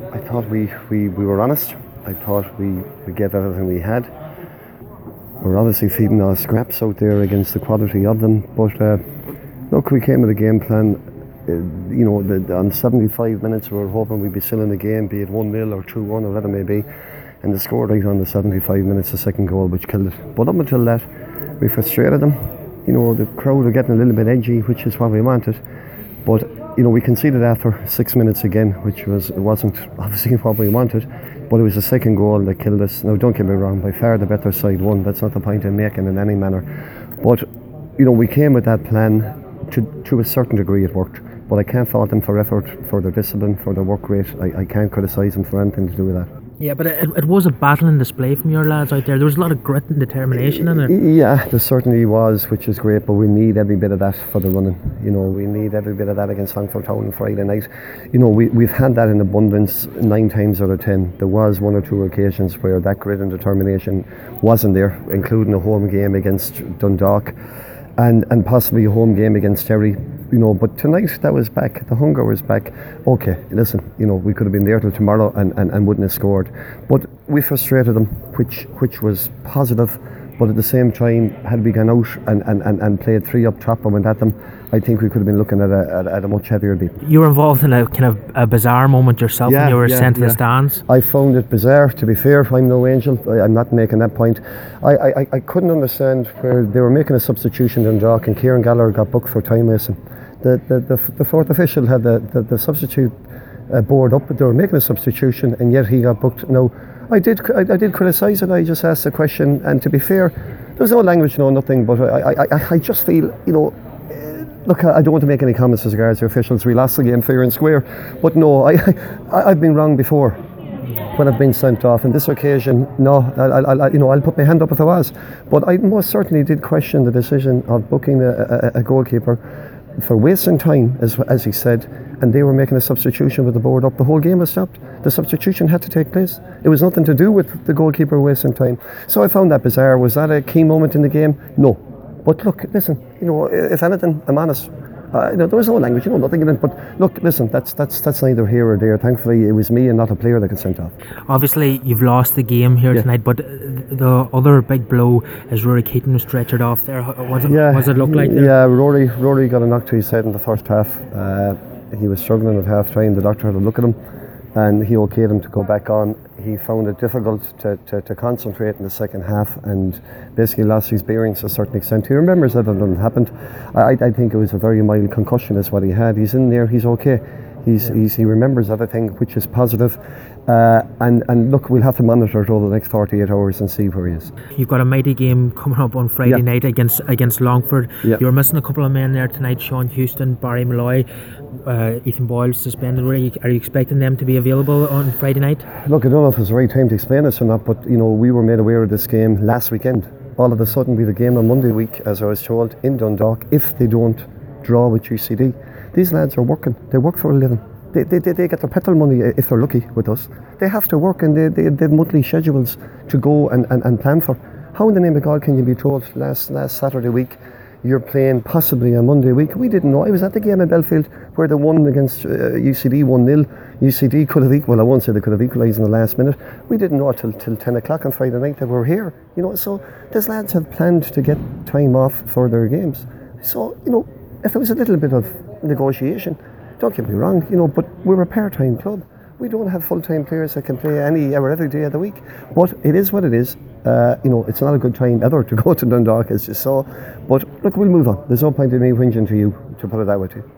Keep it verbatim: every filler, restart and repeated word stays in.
I thought we, we, we were honest. I thought we, we gave everything we had. We're obviously feeding our scraps out there against the quality of them, but uh, look, we came with a game plan. Uh, you know, the, on seventy-five minutes we were hoping we'd be still in the game, be it one nil or two one or whatever it may be, and they scored right on the seventy-five minutes, the second goal, which killed it. But up until that, we frustrated them. You know, the crowd were getting a little bit edgy, which is what we wanted, but you know, we conceded after six minutes again, which was, it wasn't obviously what we wanted, but it was the second goal that killed us. Now, don't get me wrong, by far the better side won. That's not the point I'm making in any manner. But, you know, we came with that plan. To, to a certain degree it worked. But I can't fault them for effort, for their discipline, for their work rate. I, I can't criticise them for anything to do with that. Yeah, but it, it was a battling display from your lads out there. There was a lot of grit and determination in it. Yeah, there certainly was, which is great, but we need every bit of that for the running. You know, we need every bit of that against Longford Town on Friday night. You know, we, we've had that in abundance nine times out of ten. There was one or two occasions where that grit and determination wasn't there, including a home game against Dundalk and, and possibly a home game against Terry. You know, but tonight that was back, the hunger was back. Okay, listen, you know, we could have been there till tomorrow and, and, and wouldn't have scored. But we frustrated them, which which was positive. But at the same time, had we gone out and, and, and, and played three up top and went at them, I think we could have been looking at a, at, at a much heavier beat. You were involved in a kind of a bizarre moment yourself yeah, when you were yeah, sent to yeah. the stands. I found it bizarre, to be fair. I'm no angel. I, I'm not making that point. I, I, I couldn't understand where they were making a substitution in Dundalk and Kieran Gallagher got booked for time wasting. The, the, the, the fourth official had the, the, the substitute uh, board up, but they were making a substitution and yet he got booked. Now, I did I, I did criticise it. I just asked the question, and to be fair, there was no language, no nothing, but I, I, I, I just feel, you know, uh, look, I don't want to make any comments as regards to officials. We lost the game fair and square, but no, I, I, I've been wrong before when I've been sent off. On this occasion, no, I, I, you know, I'll put my hand up if I was, but I most certainly did question the decision of booking a, a, a goalkeeper for wasting time, as as he said, and they were making a substitution with the board up. The whole game was stopped. The substitution had to take place. It was nothing to do with the goalkeeper wasting time. So I found that bizarre. Was that a key moment in the game? No. But look, listen, you know, if anything, I'm honest. Uh, you know, there was no language, you know, nothing in it. But look, listen, that's that's that's neither here or there. Thankfully, it was me and not a player that got sent off. Obviously, you've lost the game here yeah. tonight, but the other big blow is Rory Keaton was stretchered off there. What does yeah, it look like there? Yeah, Rory Rory got a knock to his head in the first half. Uh, he was struggling at half time. The doctor had a look at him and he okayed him to go back on. He found it difficult to, to, to concentrate in the second half and basically lost his bearings to a certain extent. He remembers everything that happened. I, I think it was a very mild concussion is what he had. He's in there, he's okay. He's, yeah. he's, he remembers everything, which is positive. Uh, and, and look, we'll have to monitor it over the next forty-eight hours and see where he is. You've got a mighty game coming up on Friday yeah. night against against Longford. Yeah. You're missing a couple of men there tonight, Sean Houston, Barry Malloy, uh, Ethan Boyle suspended. Are you, are you expecting them to be available on Friday night? Look, I don't know if it's the right time to explain this or not, but you know, we were made aware of this game last weekend. All of a sudden, we have a game on Monday week, as I was told, in Dundalk, if they don't draw with U C D. These lads are working. They work for a living. They, they, they get their petrol money if they're lucky with us. They have to work and they, they, they have monthly schedules to go and, and, and plan for. How in the name of God can you be told last last Saturday week you're playing possibly on Monday week? We didn't know. I was at the game in Belfield where they won against uh, U C D one nil. U C D could have, equal, well I won't say they could have equalised in the last minute. We didn't know till, till ten o'clock on Friday night that we were here. You know, so these lads have planned to get time off for their games. So, you know, if there was a little bit of negotiation, don't get me wrong, you know, but we're a part-time club. We don't have full-time players that can play any hour every day of the week. But it is what it is. Uh, you know, it's not a good time ever to go to Dundalk, as you saw. But look, we'll move on. There's no point in me whinging to you, to put it that way to you.